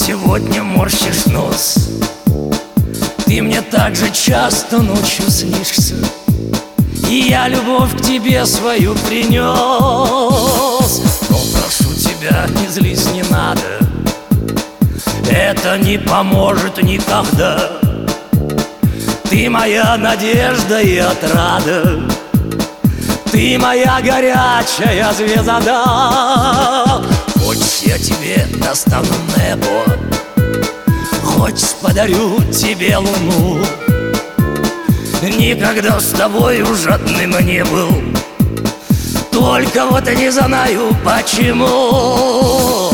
сегодня морщишь нос. Ты мне так же часто ночью снишься, и я любовь к тебе свою принес. Но прошу тебя, не злись, не надо, это не поможет никогда. Ты моя надежда и отрада, ты моя горячая звезда. Хочешь, я тебе достану небо, хочешь, подарю тебе луну. Никогда с тобой жадным не был, только вот не знаю почему.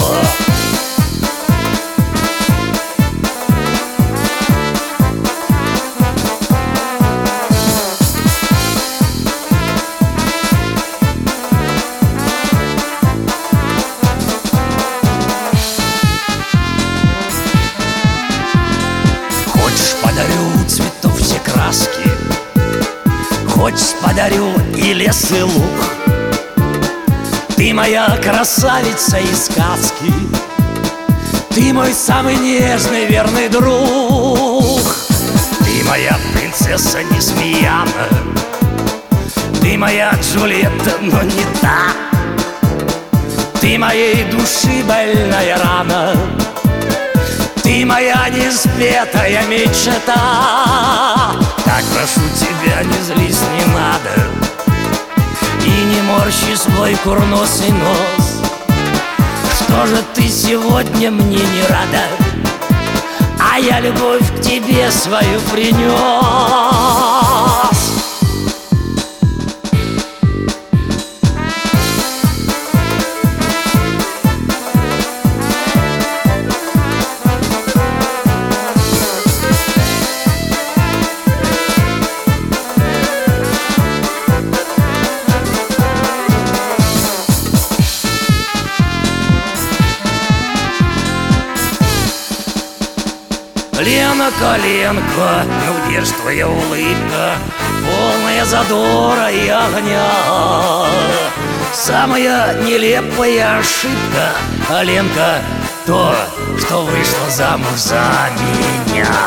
Хочешь, подарю цветов все краски, хочешь, подарю и лес, и луг. Ты моя красавица из сказки, ты мой самый нежный верный друг. Ты моя принцесса Несмеяна, ты моя Джульетта, но не та. Ты моей души больная рана, ты моя неспетая мечта. Так прошу тебя, не злись, не надо, и не морщи свой курносый нос. Что же ты сегодня мне не рада, а я любовь к тебе свою принес. Ленка, Ленка, ну где ж твоя улыбка, полная задора и огня? Самая нелепая ошибка, Ленка, то, что вышла замуж за меня.